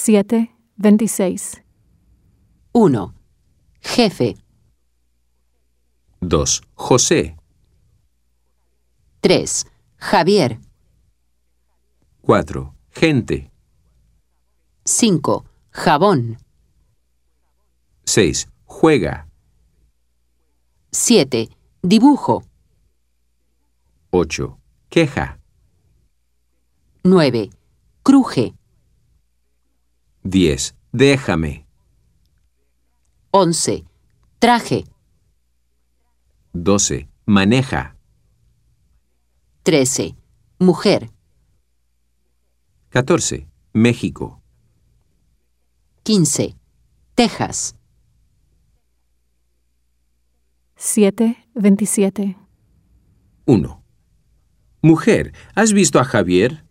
7:26. 1. Jefe. 2. José. 3. Javier. 4. Gente. 5. Jabón. 6. Juega. 7. Dibujo. 8. Queja. 9. Cruje. 10. Déjame. 11. Traje. 12. Maneja. 13. Mujer. 14. México. 15. Texas. 7:27. 1. Mujer, ¿has visto a Javier?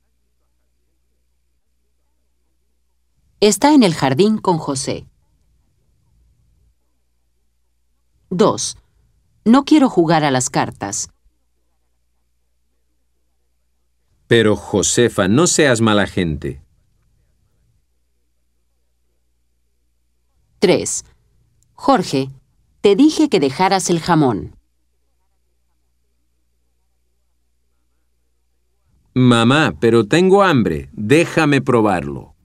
Está en el jardín con José. 2. No quiero jugar a las cartas. Pero, Josefa, no seas mala gente. 3. Jorge, te dije que dejaras el jamón. Mamá, pero tengo hambre. Déjame probarlo.